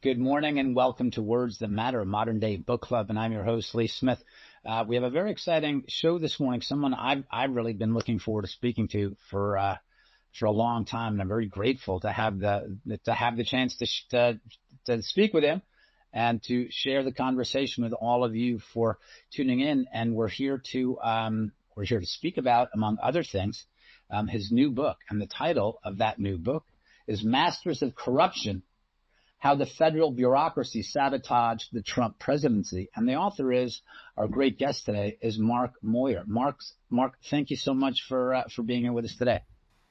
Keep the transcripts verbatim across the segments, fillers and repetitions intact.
Good morning and welcome to Words That Matter, a modern day book club. And I'm your host, Lee Smith. Uh, we have a very exciting show this morning. Someone I've, I've really been looking forward to speaking to for, uh, for a long time. And I'm very grateful to have the, to have the chance to, to, to speak with him and to share the conversation with all of you for tuning in. And we're here to, um, we're here to speak about, among other things, um, his new book. And the title of that new book is Masters of Corruption: How the Federal Bureaucracy Sabotaged the Trump Presidency. And the author is, our great guest today is Mark Moyer. Mark's, Mark, thank you so much for uh, for being here with us today.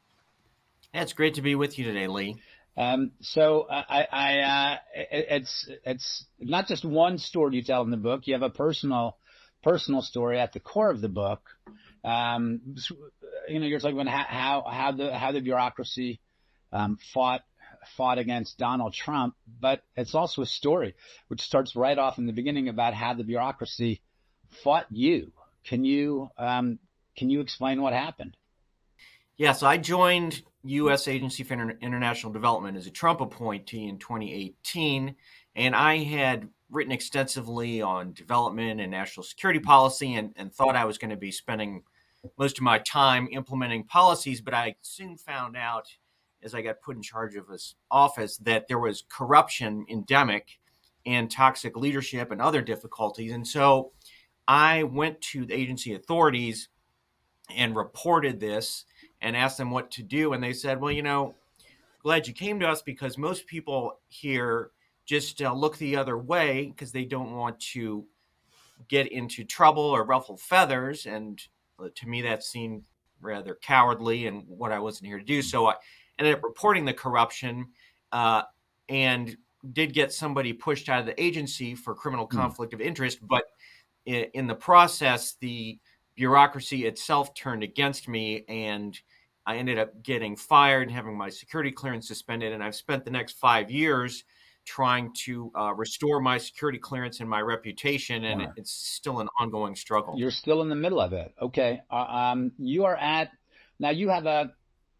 Yeah, it's great to be with you today, Lee. Um, so uh, I, I uh, it, it's it's not just one story you tell in the book. You have a personal personal story at the core of the book. Um, you know, you're talking about how how the how the bureaucracy um, fought. fought against Donald Trump, but it's also a story which starts right off in the beginning about how the bureaucracy fought you. Can you um, can you explain what happened? Yes, yeah, so I joined U S Agency for International Development as a Trump appointee in twenty eighteen, and I had written extensively on development and national security policy and, and thought I was going to be spending most of my time implementing policies, but I soon found out as I got put in charge of this office that there was corruption endemic and toxic leadership and other difficulties. And so I went to the agency authorities and reported this and asked them what to do. And they said, well, you know, glad you came to us because most people here just uh, look the other way because they don't want to get into trouble or ruffle feathers. And to me, that seemed rather cowardly and what I wasn't here to do. So I ended up reporting the corruption uh, and did get somebody pushed out of the agency for criminal conflict of interest. But in, in the process, the bureaucracy itself turned against me, and I ended up getting fired and having my security clearance suspended. And I've spent the next five years trying to uh, restore my security clearance and my reputation, and Wow. it's still an ongoing struggle. You're still in the middle of it. Okay. Uh, um, you are at, now you have a,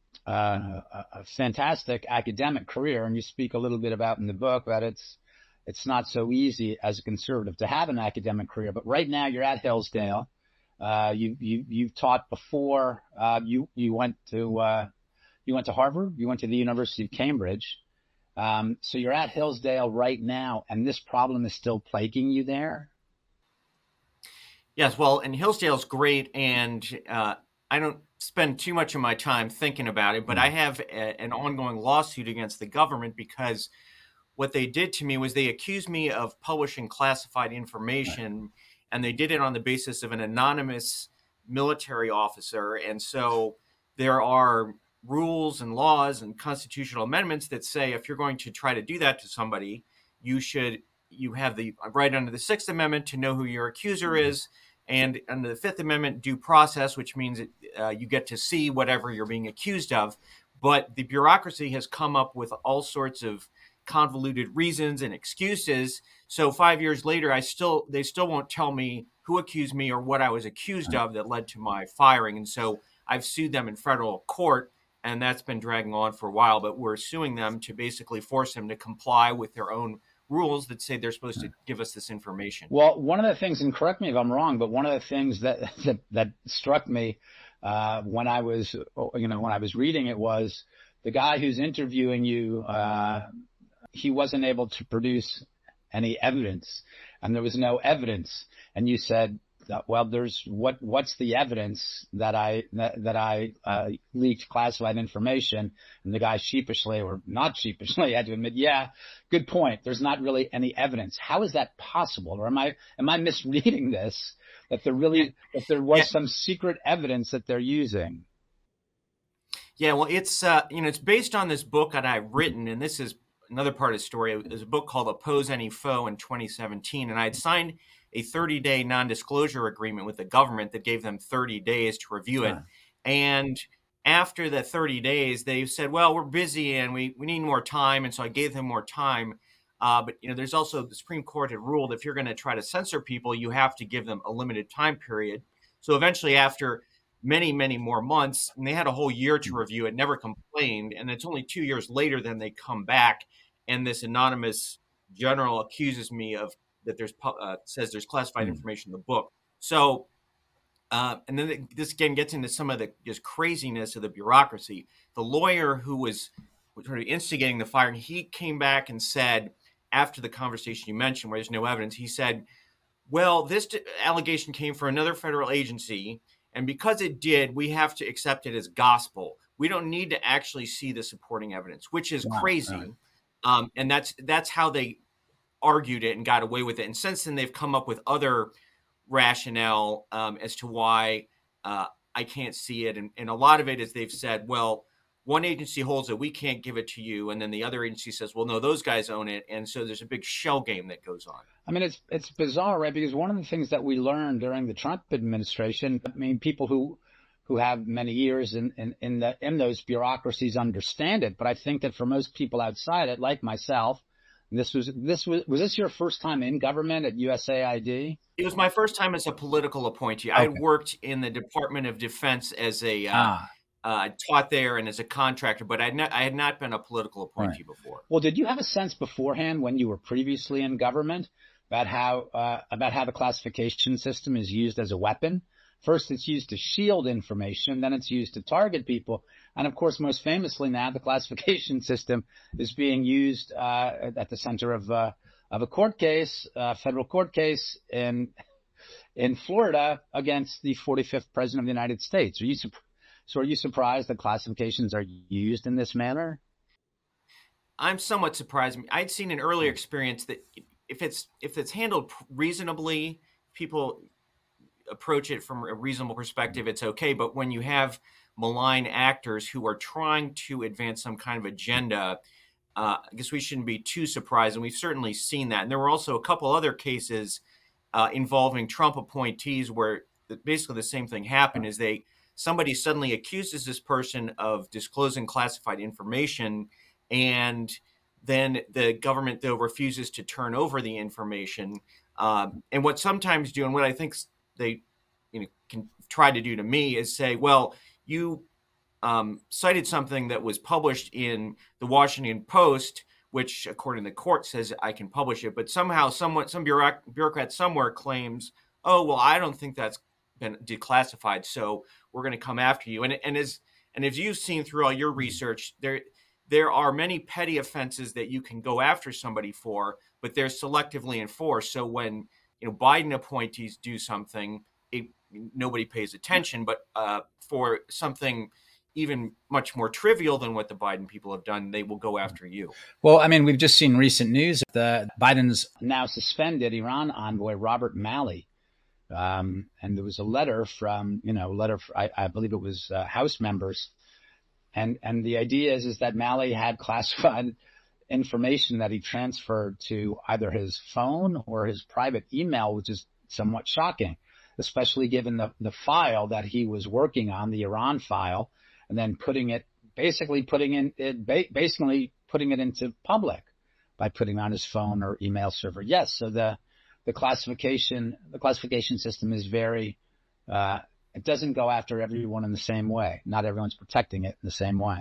Uh, a, a fantastic academic career, and you speak a little bit about in the book that it's it's not so easy as a conservative to have an academic career. But right now you're at Hillsdale. Uh, you you you've taught before. Uh, you you went to uh, you went to Harvard. You went to the University of Cambridge. Um, so you're at Hillsdale right now, and this problem is still plaguing you there. Yes, well, and Hillsdale's great, and uh, I don't spend too much of my time thinking about it, but I have a, an ongoing lawsuit against the government because what they did to me was they accused me of publishing classified information, right. And they did it on the basis of an anonymous military officer. And so there are rules and laws and constitutional amendments that say if you're going to try to do that to somebody, you should you have the right under the Sixth Amendment to know who your accuser mm-hmm. is. And under the Fifth Amendment, due process, which means uh, you get to see whatever you're being accused of. But the bureaucracy has come up with all sorts of convoluted reasons and excuses. So five years later, I still they still won't tell me who accused me or what I was accused of that led to my firing. And so I've sued them in federal court, and that's been dragging on for a while. But we're suing them to basically force them to comply with their own rules that say they're supposed to give us this information. Well, one of the things, and correct me if I'm wrong, but one of the things that that, that struck me uh, when I was, you know, when I was reading it was the guy who's interviewing you. Uh, he wasn't able to produce any evidence, and there was no evidence. And you said, well, there's what what's the evidence that I that, that I uh, leaked classified information? And the guy sheepishly, or not sheepishly, had to admit, yeah, good point. There's not really any evidence. How is that possible? Or am I am I misreading this? That there really that there was yeah. some secret evidence that they're using? Yeah, well, it's uh, you know it's based on this book that I've written, and this is another part of the story. There's a book called Oppose Any Foe in twenty seventeen, and I had signed a thirty-day non-disclosure agreement with the government that gave them thirty days to review it. Yeah. And after the thirty days, they said, well, we're busy and we, we need more time. And so I gave them more time. Uh, but, you know, there's also the Supreme Court had ruled if you're going to try to censor people, you have to give them a limited time period. So eventually, after many, many more months, and they had a whole year to review it, never complained. And it's only two years later then they come back, and this anonymous general accuses me of that there's uh, says there's classified Mm. information in the book. So, uh, and then this again gets into some of the just craziness of the bureaucracy. The lawyer who was sort of instigating the firing, he came back and said after the conversation you mentioned, where there's no evidence, he said, well, this allegation came from another federal agency, and because it did, we have to accept it as gospel. We don't need to actually see the supporting evidence, which is Wow, crazy. right. Um, and that's that's how they argued it and got away with it. And since then, they've come up with other rationale um, as to why uh, I can't see it. And, and a lot of it is they've said, well, one agency holds it, we can't give it to you. And then the other agency says, well, no, those guys own it. And so there's a big shell game that goes on. I mean, it's it's bizarre, right? Because one of the things that we learned during the Trump administration, I mean, people who who have many years in in in, the, in those bureaucracies understand it. But I think that for most people outside it, like myself, this was this was was this your first time in government at U S A I D? It was my first time as a political appointee. Okay. I had worked in the Department of Defense as a uh, ah. Uh, taught there and as a contractor, but I had not, I had not been a political appointee right. before. Well, did you have a sense beforehand when you were previously in government about how uh, about how the classification system is used as a weapon? First, it's used to shield information, then it's used to target people, and of course, most famously now, the classification system is being used uh, at the center of uh, of a court case, a federal court case in in Florida against the forty-fifth president of the United States. Are you surprised? So are you surprised that classifications are used in this manner? I'm somewhat surprised. I'd seen an earlier experience that if it's if it's handled reasonably, people approach it from a reasonable perspective, it's okay. But when you have malign actors who are trying to advance some kind of agenda, uh, I guess we shouldn't be too surprised. And we've certainly seen that. And there were also a couple other cases uh, involving Trump appointees where basically the same thing happened is they somebody suddenly accuses this person of disclosing classified information, and then the government, though, refuses to turn over the information. Um, and what sometimes do, and what I think they you know, can try to do to me is say, well, you um, cited something that was published in the Washington Post, which, according to the court, says I can publish it. But somehow someone, some bureauc- bureaucrat somewhere claims, oh, well, I don't think that's been declassified, so we're going to come after you. And and as and as you've seen through all your research, there there are many petty offenses that you can go after somebody for, but they're selectively enforced. So when you know Biden appointees do something, it, nobody pays attention. But uh, for something even much more trivial than what the Biden people have done, they will go after you. Well, I mean, we've just seen recent news that Biden's now suspended Iran envoy Robert Malley. Um, and there was a letter from, you know, letter, for, I, I believe it was uh, House members. And, and the idea is, is that Malley had classified information that he transferred to either his phone or his private email, which is somewhat shocking, especially given the, the file that he was working on, the Iran file, and then putting it, basically putting in it, basically putting it into public by putting it on his phone or email server. Yes. So the, The classification, the classification system is very, uh, it doesn't go after everyone in the same way. Not everyone's protecting it in the same way.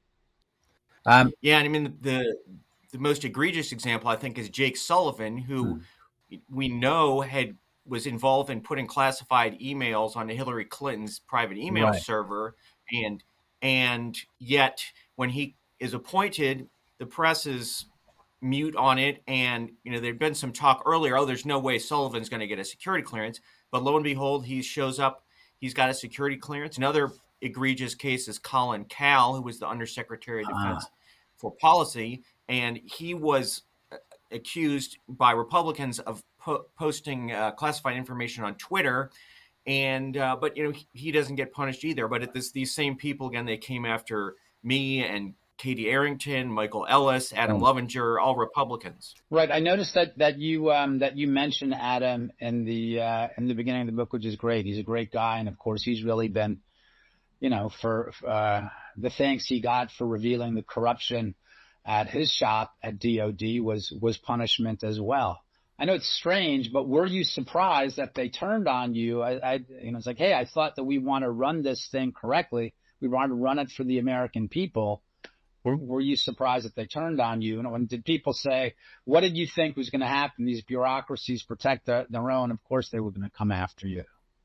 Um, yeah, and I mean, the the most egregious example, I think, is Jake Sullivan, who hmm. we know had was involved in putting classified emails on Hillary Clinton's private email right. server. And, and yet when he is appointed, the press is mute on it. And, you know, there'd been some talk earlier, oh, there's no way Sullivan's going to get a security clearance. But lo and behold, he shows up. He's got a security clearance. Another egregious case is Colin Kahl, who was the Undersecretary of Defense ah. for Policy. And he was accused by Republicans of po- posting uh, classified information on Twitter. And uh, but, you know, he, he doesn't get punished either. But it, this, these same people, again, they came after me and Katie Arrington, Michael Ellis, Adam oh. Lovinger, all Republicans. Right. I noticed that that you um, that you mentioned Adam in the uh, in the beginning of the book, which is great. He's a great guy, and of course, he's really been, you know, for uh, the thanks he got for revealing the corruption at his shop at D O D was was punishment as well. I know it's strange, but were you surprised that they turned on you? I, I you know, it's like, hey, I thought that we want to run this thing correctly. We want to run it for the American people. Were, were you surprised that they turned on you? And when did people say, what did you think was going to happen? These bureaucracies protect their, their own. Of course, they were going to come after you.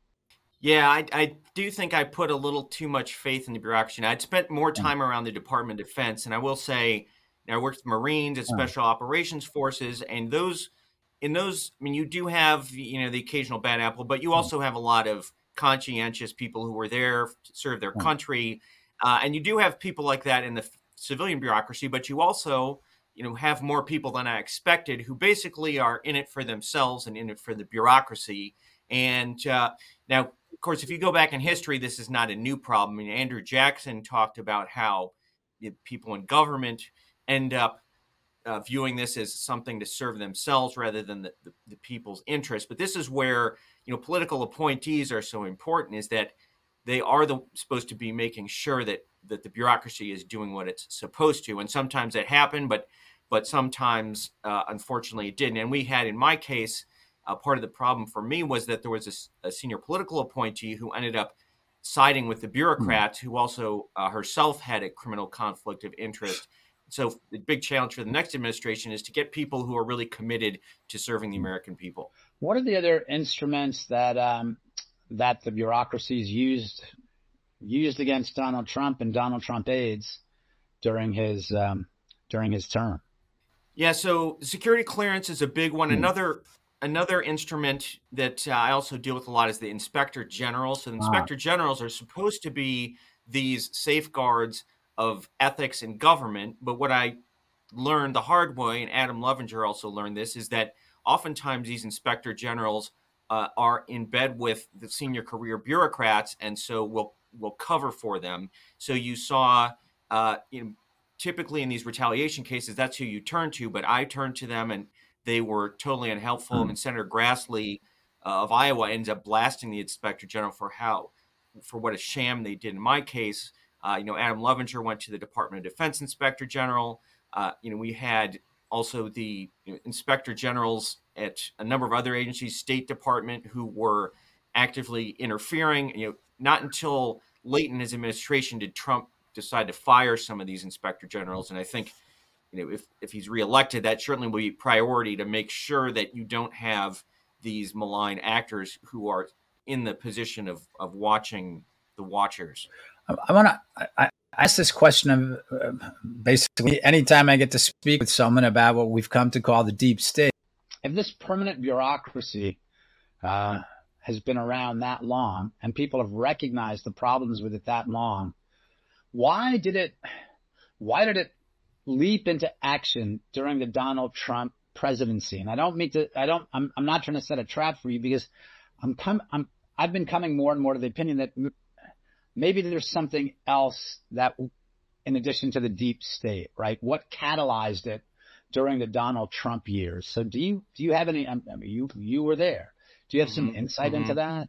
Yeah, I, I do think I put a little too much faith in the bureaucracy. And I'd spent more time around the Department of Defense, and I will say, you know, I worked with Marines and Special Operations Forces, and those, in those, I mean, you do have, you know, the occasional bad apple, but you also have a lot of conscientious people who were there to serve their country, uh, and you do have people like that in the civilian bureaucracy, but you also, you know, have more people than I expected who basically are in it for themselves and in it for the bureaucracy. And uh, now, of course, if you go back in history, this is not a new problem. I mean, Andrew Jackson talked about how you know, people in government end up uh, viewing this as something to serve themselves rather than the, the, the people's interest. But this is where, you know, political appointees are so important, is that they are the, supposed to be making sure that that the bureaucracy is doing what it's supposed to. And sometimes that happened, but but sometimes, uh, unfortunately, it didn't. And we had, in my case, uh, part of the problem for me was that there was a, a senior political appointee who ended up siding with the bureaucrats, who also uh, herself had a criminal conflict of interest. So the big challenge for the next administration is to get people who are really committed to serving the American people. What are the other instruments that um, that the bureaucracies used used against Donald Trump and Donald Trump aides during his um, during his term? Yeah, so security clearance is a big one. Mm. Another another instrument that uh, I also deal with a lot is the inspector general. So the inspector ah. generals are supposed to be these safeguards of ethics in government. But what I learned the hard way, and Adam Levinger also learned this, is that oftentimes these inspector generals uh, are in bed with the senior career bureaucrats, and so will will cover for them. So you saw, uh, you know, typically in these retaliation cases, that's who you turn to. But I turned to them, and they were totally unhelpful. Mm-hmm. And Senator Grassley uh, of Iowa ends up blasting the inspector general for how, for what a sham they did. In my case, uh, you know, Adam Levinger went to the Department of Defense inspector general. Uh, you know, we had also the you know, inspector generals at a number of other agencies, State Department, who were actively interfering. You know, not until late in his administration did Trump decide to fire some of these inspector generals. And I think, you know, if, if he's reelected, that certainly will be priority to make sure that you don't have these malign actors who are in the position of, of watching the watchers. I, I want to I, I ask this question of uh, basically anytime I get to speak with someone about what we've come to call the deep state. If this permanent bureaucracy uh, has been around that long and people have recognized the problems with it that long, why did it why did it leap into action during the Donald Trump presidency? And I don't mean to I don't I'm I'm not trying to set a trap for you, because I'm com- I'm I've been coming more and more to the opinion that m- maybe there's something else that, in addition to the deep state, right? What catalyzed it during the Donald Trump years? So do you do you have any? I mean, you you were there. Do you have some mm-hmm. insight mm-hmm. into that?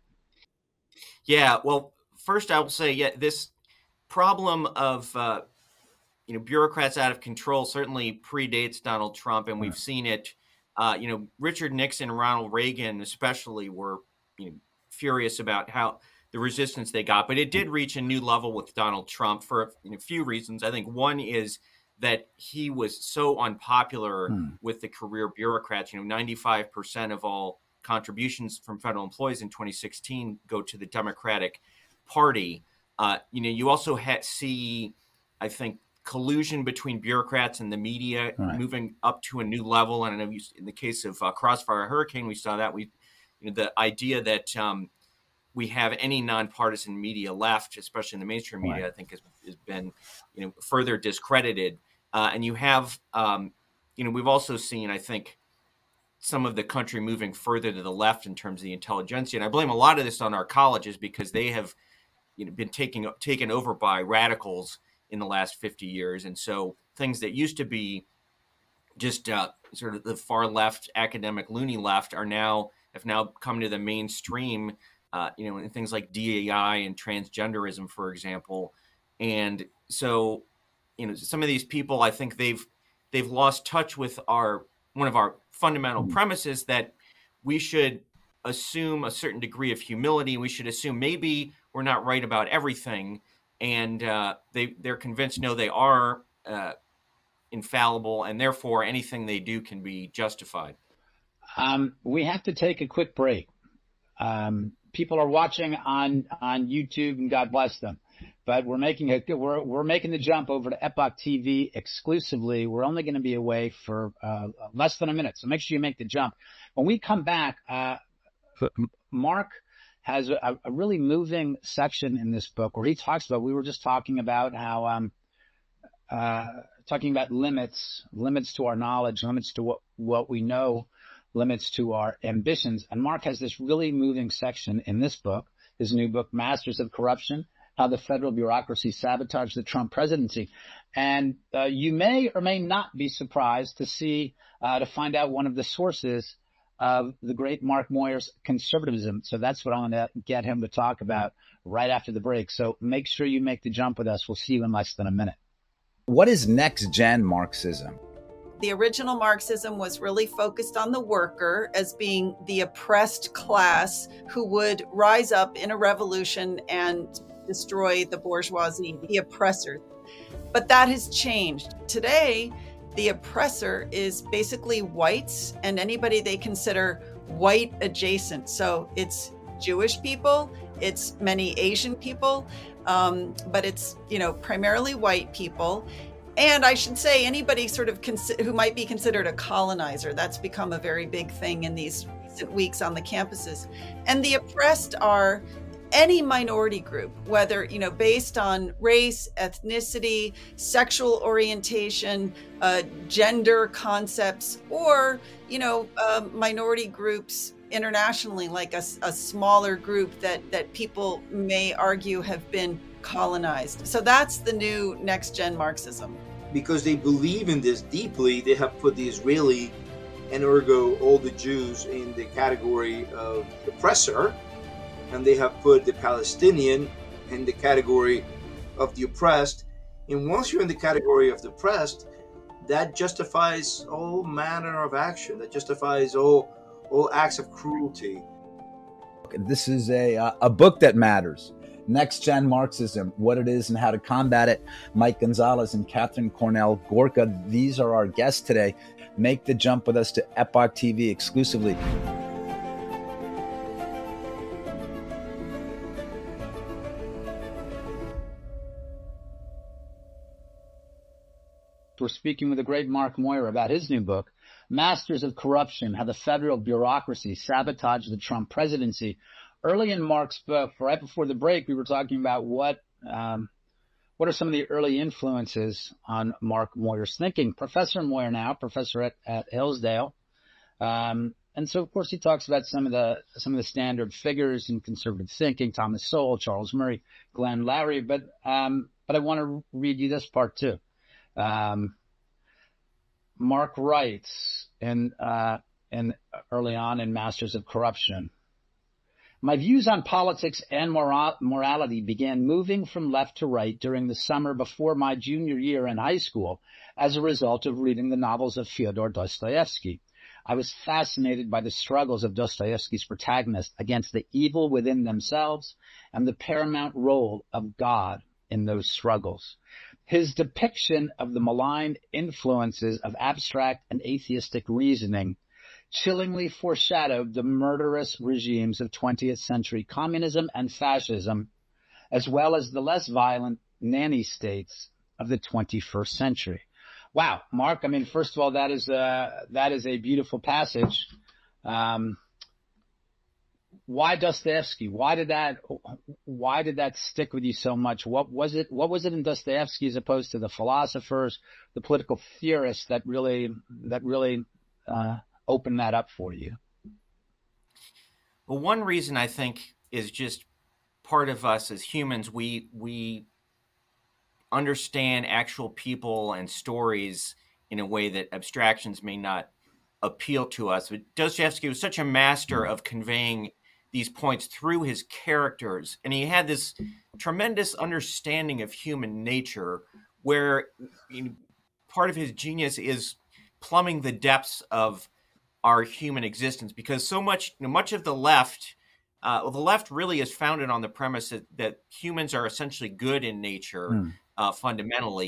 Yeah. Well, first I will say, yeah, this problem of uh, you know bureaucrats out of control certainly predates Donald Trump, and we've right. seen it. Uh, you know, Richard Nixon, Ronald Reagan, especially, were you know furious about how the resistance they got, but it did reach a new level with Donald Trump for a you know, few reasons. I think one is that he was so unpopular hmm. with the career bureaucrats. You know, ninety-five percent of all contributions from federal employees in twenty sixteen go to the Democratic Party. Uh, you know, you also ha- see, I think, collusion between bureaucrats and the media right. moving up to a new level. And I know you, in the case of uh, Crossfire Hurricane, we saw that. We, you know, the idea that um, we have any nonpartisan media left, especially in the mainstream media, right. I think has, has been, you know, further discredited. Uh, and you have, um, you know, we've also seen, I think, some of the country moving further to the left in terms of the intelligentsia. And I blame a lot of this on our colleges, because they have, you know, been taking taken over by radicals in the last fifty years. And so things that used to be just uh, sort of the far left, academic, loony left, are now have now come to the mainstream. Uh, you know, in things like D E I and transgenderism, for example. And so, you know, some of these people, I think they've they've lost touch with our one of our fundamental mm-hmm. premises that we should assume a certain degree of humility. We should assume maybe we're not right about everything, and uh, they they're convinced no, they are. uh, infallible, and therefore anything they do can be justified? Um, we have to take a quick break. Um, people are watching on on YouTube, and God bless them. But we're making a we're we're making the jump over to Epoch T V exclusively. We're only going to be away for uh, less than a minute, so make sure you make the jump. When we come back, uh, Mark has a, a really moving section in this book where he talks about. We were just talking about how um, uh, talking about limits, limits to our knowledge, limits to what what we know, limits to our ambitions. And Mark has this really moving section in this book, his new book, Masters of Corruption: How the Federal Bureaucracy Sabotaged the Trump Presidency. And uh, you may or may not be surprised to see, uh, to find out one of the sources of the great Mark Moyer's conservatism. So that's what I'm going to get him to talk about right after the break. So make sure you make the jump with us. We'll see you in less than a minute. What is next-gen Marxism? The original Marxism was really focused on the worker as being the oppressed class who would rise up in a revolution and destroy the bourgeoisie, the oppressor. But that has changed. Today, the oppressor is basically whites and anybody they consider white adjacent. So it's Jewish people, it's many Asian people, um, but it's, you know, primarily white people. And I should say anybody sort of consi- who might be considered a colonizer. That's become a very big thing in these recent weeks on the campuses. And the oppressed are any minority group, whether, you know, based on race, ethnicity, sexual orientation, uh, gender concepts, or, you know, uh, minority groups internationally, like a, a smaller group that, that people may argue have been colonized. So that's the new next-gen Marxism. Because they believe in this deeply, they have put the Israeli and ergo all the Jews in the category of oppressor, and they have put the Palestinian in the category of the oppressed. And once you're in the category of the oppressed, that justifies all manner of action. That justifies all all acts of cruelty. This is a uh, a book that matters. Next-gen Marxism, what it is and how to combat it. Mike Gonzalez and Catherine Cornell Gorka, these are our guests today. Make the jump with us to Epoch T V exclusively. We're speaking with the great Mark Moyer about his new book, Masters of Corruption: How the Federal Bureaucracy Sabotaged the Trump Presidency. Early in Mark's book, right before the break, we were talking about what um, what are some of the early influences on Mark Moyer's thinking. Professor Moyer now, professor at, at Hillsdale. Um, and so, of course, he talks about some of the some of the standard figures in conservative thinking: Thomas Sowell, Charles Murray, Glenn Loury. But um, but I want to read you this part too. Um, Mark writes in, uh, in early on in Masters of Corruption, my views on politics and moral- morality began moving from left to right during the summer before my junior year in high school as a result of reading the novels of Fyodor Dostoevsky. I was fascinated by the struggles of Dostoevsky's protagonists against the evil within themselves and the paramount role of God in those struggles. His depiction of the malign influences of abstract and atheistic reasoning chillingly foreshadowed the murderous regimes of twentieth century communism and fascism, as well as the less violent nanny states of the twenty-first century. Wow, Mark, I mean, first of all, that is a, that is a beautiful passage. Um, Why Dostoevsky? Why did that? Why did that stick with you so much? What was it? What was it in Dostoevsky as opposed to the philosophers, the political theorists that really that really uh, opened that up for you? Well, one reason I think is just part of us as humans. We we understand actual people and stories in a way that abstractions may not appeal to us. But Dostoevsky was such a master of conveying these points through his characters, and he had this tremendous understanding of human nature where, you know, part of his genius is plumbing the depths of our human existence, because so much you know, much of the left uh, well, the left really is founded on the premise that, that humans are essentially good in nature, mm. uh, fundamentally,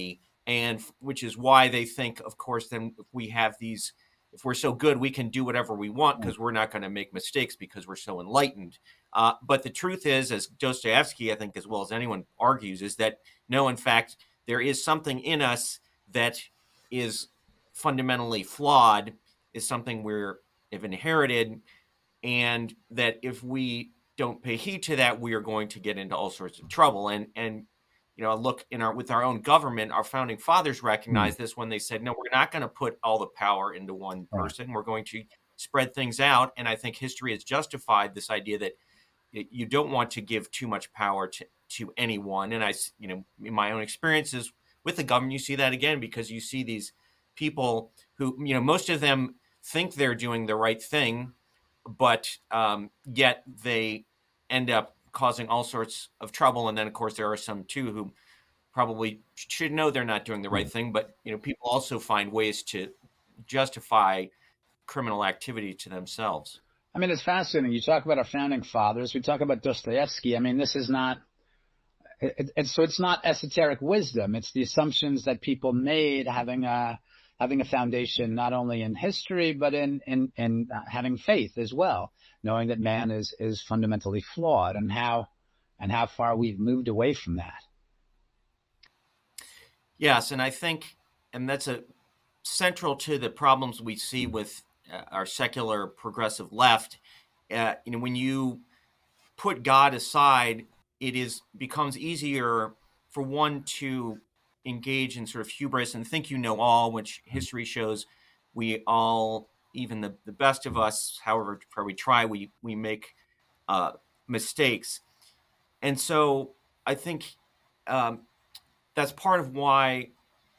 and which is why they think, of course, then if we have these, if we're so good, we can do whatever we want because we're not going to make mistakes because we're so enlightened. Uh, but the truth is, as Dostoevsky, I think, as well as anyone argues, is that no, in fact, there is something in us that is fundamentally flawed, is something we're have inherited, and that if we don't pay heed to that, we are going to get into all sorts of trouble. And and you know, look in our with our own government, our founding fathers recognized mm-hmm. this when they said, no, we're not going to put all the power into one person. Right. We're going to spread things out. And I think history has justified this idea that you don't want to give too much power to, to anyone. And I, you know, in my own experiences with the government, you see that again, because you see these people who, you know, most of them think they're doing the right thing, but um, yet they end up causing all sorts of trouble. And then, of course, there are some, too, who probably should know they're not doing the right thing. But, you know, people also find ways to justify criminal activity to themselves. I mean, it's fascinating. You talk about our founding fathers. We talk about Dostoevsky. I mean, this is not it, it, so it's not esoteric wisdom. It's the assumptions that people made having a having a foundation not only in history, but in in, in uh, having faith as well, knowing that man is is fundamentally flawed, and how and how far we've moved away from that. Yes, and I think, and that's a central to the problems we see with uh, our secular progressive left. Uh, you know, when you put God aside, it is becomes easier for one to engage in sort of hubris and think you know all, which history shows we all, even the, the best of us, however far we try, we we make uh, mistakes. And so I think um, that's part of why,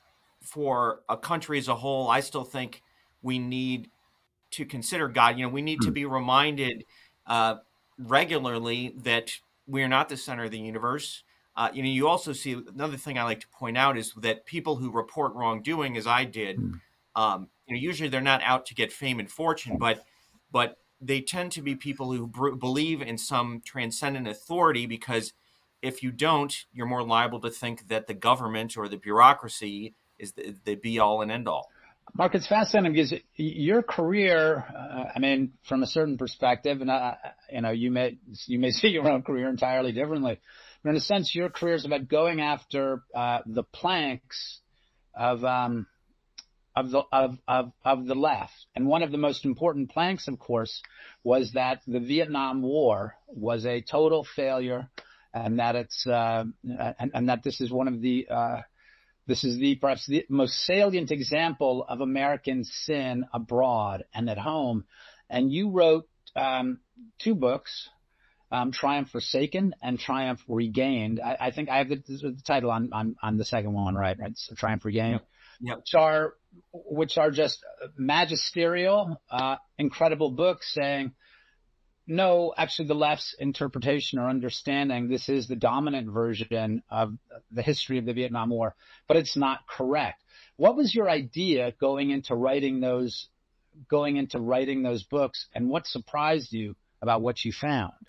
for a country as a whole, I still think we need to consider God. You know, we need to be reminded uh, regularly that we're not the center of the universe. Uh, you know, you also see another thing I like to point out is that people who report wrongdoing, as I did, um, you know, usually they're not out to get fame and fortune, but but they tend to be people who br- believe in some transcendent authority, because if you don't, you're more liable to think that the government or the bureaucracy is the, the be all and end all. Mark, it's fascinating because your career, uh, I mean, from a certain perspective, and I, you know, you may you may see your own career entirely differently, but in a sense, your career is about going after uh, the planks of um, of the of, of of the left. And one of the most important planks, of course, was that the Vietnam War was a total failure, and that it's uh, and, and that this is one of the uh, This is the perhaps the most salient example of American sin abroad and at home. And you wrote um, two books, um, Triumph Forsaken and Triumph Regained. I, I think I have the, the title on, on, on the second one, right? Right. So Triumph Regained, yep. Yep. which are which are just magisterial, uh, incredible books saying, no, actually, the left's interpretation or understanding, this is the dominant version of the history of the Vietnam War, but it's not correct. What was your idea going into writing those, going into writing those books, and what surprised you about what you found?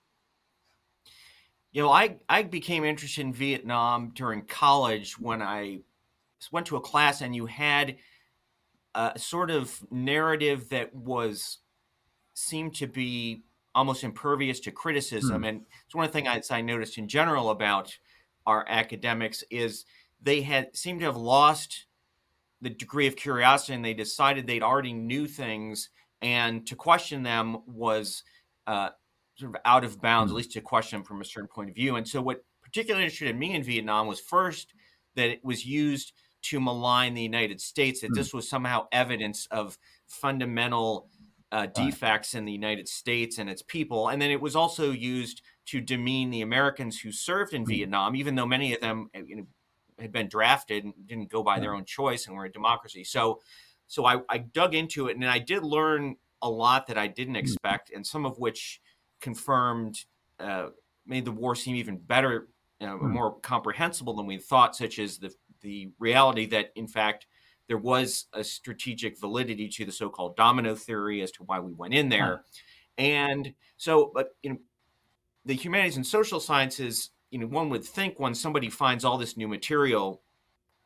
You know, I, I became interested in Vietnam during college when I went to a class and you had a sort of narrative that was seemed to be almost impervious to criticism. Mm. And it's one of the things I, I noticed in general about our academics is they had seemed to have lost the degree of curiosity, and they decided they'd already knew things, and to question them was uh, sort of out of bounds, mm. at least to question them from a certain point of view. And so what particularly interested me in Vietnam was first that it was used to malign the United States, that mm. this was somehow evidence of fundamental Uh, defects in the United States and its people. And then it was also used to demean the Americans who served in mm-hmm. Vietnam, even though many of them, you know, had been drafted and didn't go by yeah. their own choice and were a democracy. So so I, I dug into it, and I did learn a lot that I didn't expect, and some of which confirmed, uh, made the war seem even better, you know, mm-hmm. more comprehensible than we thought, such as the the reality that, in fact, there was a strategic validity to the so-called domino theory as to why we went in there. Huh. And so, but you know, the humanities and social sciences, you know, one would think when somebody finds all this new material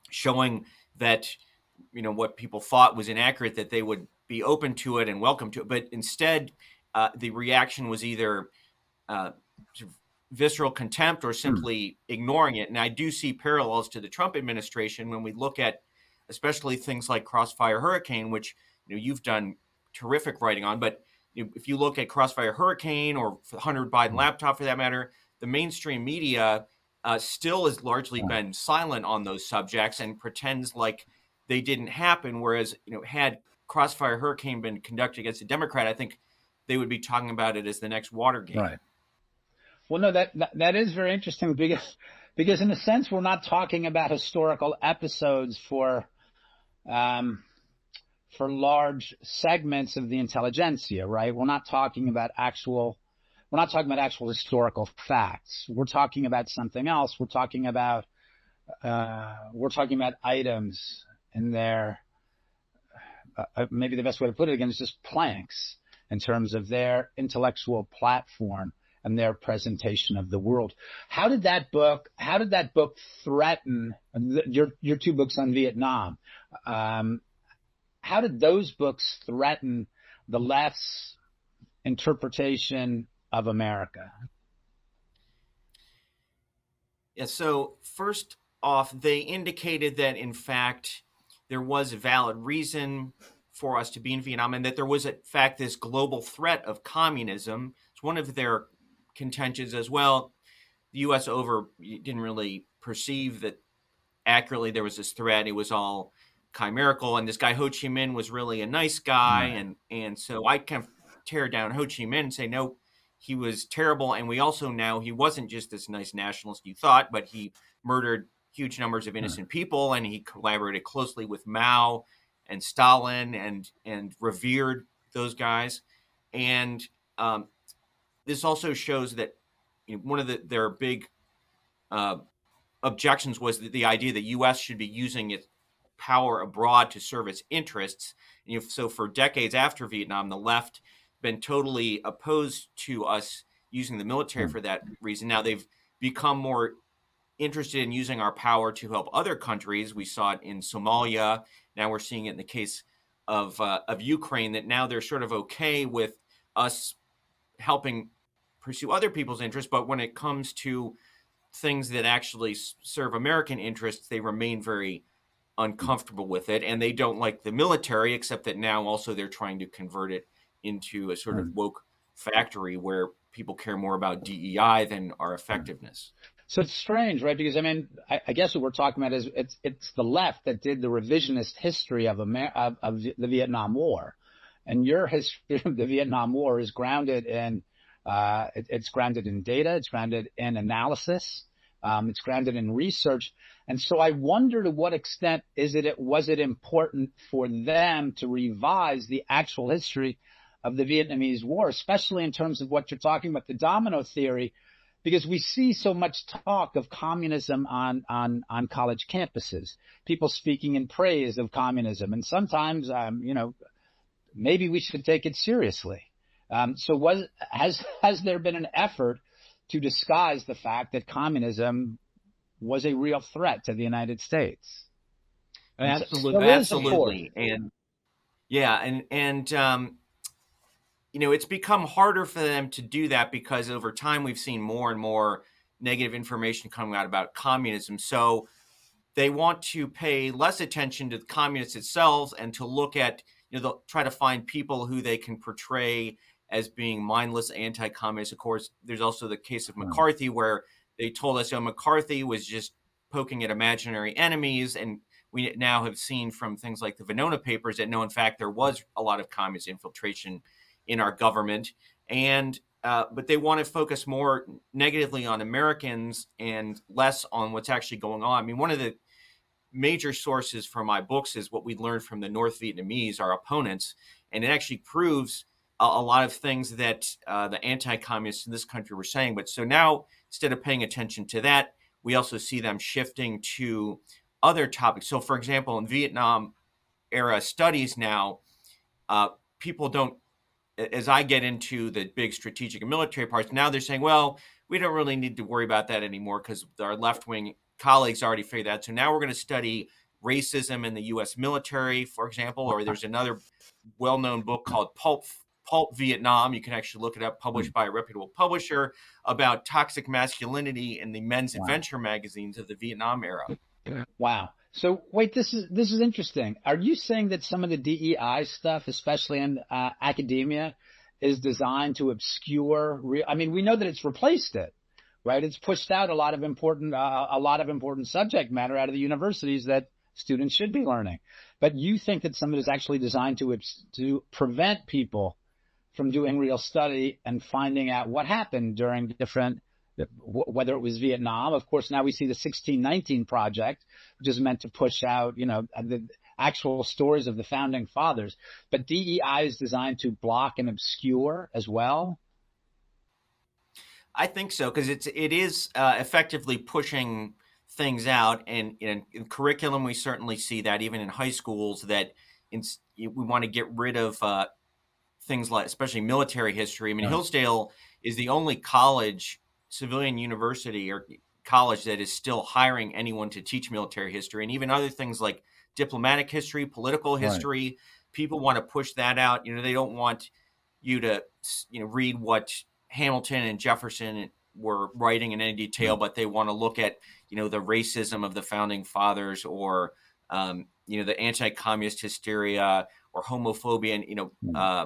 showing that, you know, what people thought was inaccurate, that they would be open to it and welcome to it. But instead, uh, the reaction was either uh, sort of visceral contempt or simply ignoring it. And I do see parallels to the Trump administration when we look at especially things like Crossfire Hurricane, which, you know, you've done terrific writing on. But you know, if you look at Crossfire Hurricane or the Hunter Biden laptop, for that matter, the mainstream media uh, still has largely been silent on those subjects and pretends like they didn't happen. Whereas, you know, had Crossfire Hurricane been conducted against a Democrat, I think they would be talking about it as the next Watergate. Right. Well, no, that, that that is very interesting because because in a sense we're not talking about historical episodes for um, for large segments of the intelligentsia, right? We're not talking about actual we're not talking about actual historical facts. We're talking about something else. We're talking about uh, we're talking about items in their uh, maybe the best way to put it again is just planks in terms of their intellectual platform and their presentation of the world. How did that book, how did that book threaten your, your two books on Vietnam? Um, how did those books threaten the left's interpretation of America? Yeah, so first off, they indicated that in fact, there was a valid reason for us to be in Vietnam and that there was in fact this global threat of communism. It's one of their contentions as well. The U S over didn't really perceive that accurately there was this threat. It was all chimerical, and this guy Ho Chi Minh was really a nice guy, right. and and so I kind of tear down Ho Chi Minh and say no, he was terrible, and we also know he wasn't just this nice nationalist you thought, but he murdered huge numbers of innocent right. people, and he collaborated closely with Mao and Stalin and and revered those guys, and um, this also shows that, you know, one of the, their big uh, objections was that the idea that U S should be using its power abroad to serve its interests. And, you know, so for decades after Vietnam, the left been totally opposed to us using the military for that reason. Now they've become more interested in using our power to help other countries. We saw it in Somalia. Now we're seeing it in the case of uh, of Ukraine, that now they're sort of okay with us helping pursue other people's interests, but when it comes to things that actually serve American interests, they remain very uncomfortable with it, and they don't like the military, except that now also they're trying to convert it into a sort of woke factory where people care more about D E I than our effectiveness. So it's strange, right? Because I mean, I, I guess what we're talking about is it's it's the left that did the revisionist history of Amer- of, of the Vietnam War, and your history of the Vietnam War is grounded in uh, it, it's grounded in data, it's grounded in analysis, um, it's grounded in research, and so I wonder to what extent is it was it important for them to revise the actual history of the Vietnamese War, especially in terms of what you're talking about, the domino theory. Because we see so much talk of communism on, on, on college campuses, people speaking in praise of communism. And sometimes, um, you know, maybe we should take it seriously. Um, so was, has, has there been an effort to disguise the fact that communism was a real threat to the United States? Absolutely. So absolutely. And yeah. And, and, um, you know, it's become harder for them to do that because over time we've seen more and more negative information coming out about communism. So they want to pay less attention to the communists itself and to look at, you know, they'll try to find people who they can portray as being mindless anti-communists. Of course, there's also the case of McCarthy, where they told us, oh, McCarthy was just poking at imaginary enemies. And we now have seen from things like the Venona papers that no, in fact, there was a lot of communist infiltration in our government, and uh, but they want to focus more negatively on Americans and less on what's actually going on. I mean, one of the major sources for my books is what we learned from the North Vietnamese, our opponents, and it actually proves a, a lot of things that uh, the anti-communists in this country were saying. But so now, instead of paying attention to that, we also see them shifting to other topics. So, for example, in Vietnam era studies now, uh, people don't, as I get into the big strategic and military parts, now they're saying, well, we don't really need to worry about that anymore because our left-wing colleagues already figured that. So now we're going to study racism in the U S military, for example, or there's another well-known book called Pulp, Pulp Vietnam. You can actually look it up, published by a reputable publisher, about toxic masculinity in the men's wow. adventure magazines of the Vietnam era. Wow. So wait, this is this is interesting. Are you saying that some of the D E I stuff, especially in uh, academia, is designed to obscure real? I mean, we know that it's replaced it, right? It's pushed out a lot of important uh, a lot of important subject matter out of the universities that students should be learning. But you think that some of it is actually designed to to prevent people from doing real study and finding out what happened during different, whether it was Vietnam. Of course, now we see the sixteen nineteen Project, which is meant to push out, you know, the actual stories of the founding fathers. But D E I is designed to block and obscure as well. I think so, because it's it is uh, effectively pushing things out, and in, in curriculum we certainly see that, even in high schools, that in, we want to get rid of uh, things like, especially military history. I mean, yeah. Hillsdale is the only college, civilian university or college, that is still hiring anyone to teach military history, and even other things like diplomatic history, political history. Right. People want to push that out. You know, they don't want you to, you know, read what Hamilton and Jefferson were writing in any detail, but they want to look at, you know, the racism of the founding fathers, or, um, you know, the anti-communist hysteria or homophobia. And, you know, uh,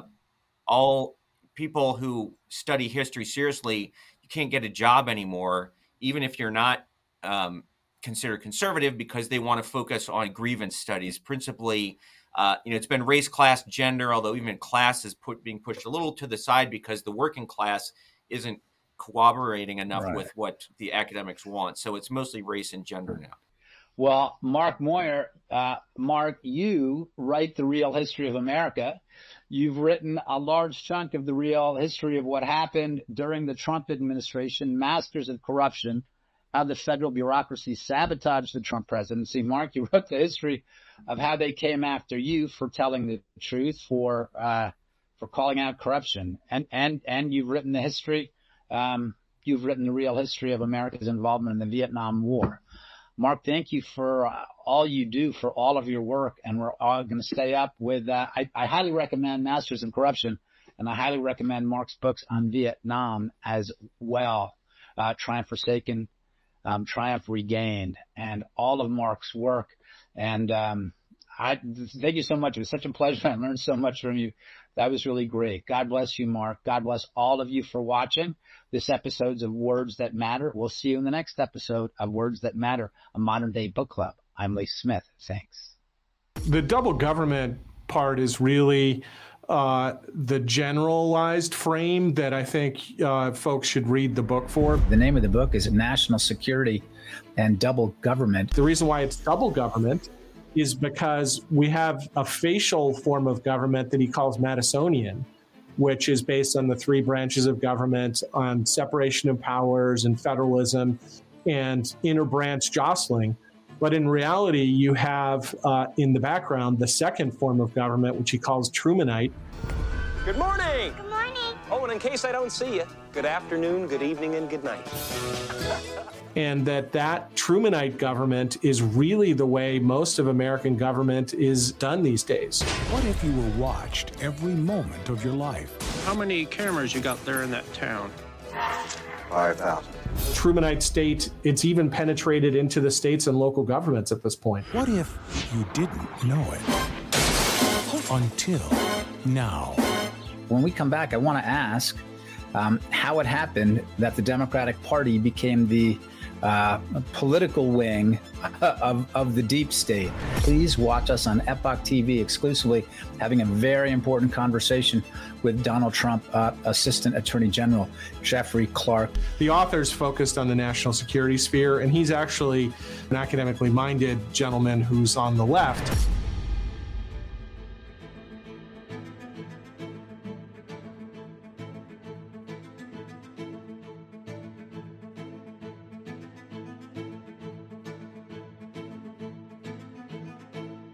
all people who study history seriously, you can't get a job anymore, even if you're not um, considered conservative, because they want to focus on grievance studies, principally. Uh, you know, it's been race, class, gender, although even class is put, being pushed a little to the side because the working class isn't cooperating enough right. with what the academics want. So it's mostly race and gender now. Well, Mark Moyer, uh, Mark, you write the real history of America. You've written a large chunk of the real history of what happened during the Trump administration, masters of corruption, how the federal bureaucracy sabotaged the Trump presidency. Mark, you wrote the history of how they came after you for telling the truth, for uh, for calling out corruption, and and and you've written the history. Um, you've written the real history of America's involvement in the Vietnam War. Mark, thank you for uh, all you do, for all of your work, and we're all going to stay up with. Uh, I, I highly recommend Masters in Corruption, and I highly recommend Mark's books on Vietnam as well. Uh, Triumph Forsaken, um, Triumph Regained, and all of Mark's work. And um, I thank you so much. It was such a pleasure. I learned so much from you. That was really great. God bless you, Mark. God bless all of you for watching this episode of Words That Matter. We'll see you in the next episode of Words That Matter, a modern day book club. I'm Lee Smith. Thanks. The double government part is really uh, the generalized frame that I think uh, folks should read the book for. The name of the book is National Security and Double Government. The reason why it's double government is because we have a facial form of government that he calls Madisonian, which is based on the three branches of government, on separation of powers and federalism and inter-branch jostling. But in reality, you have uh, in the background the second form of government, which he calls Trumanite. Good morning. Good morning. Oh, and in case I don't see you, good afternoon, good evening, and good night. And that that Trumanite government is really the way most of American government is done these days. What if you were watched every moment of your life? How many cameras you got there in that town? five thousand. Trumanite state, it's even penetrated into the states and local governments at this point. What if you didn't know it until now? When we come back, I want to ask um, how it happened that the Democratic Party became the uh, political wing of, of the deep state. Please watch us on Epoch T V exclusively, having a very important conversation with Donald Trump, uh, Assistant Attorney General Jeffrey Clark. The author's focused on the national security sphere, and he's actually an academically minded gentleman who's on the left.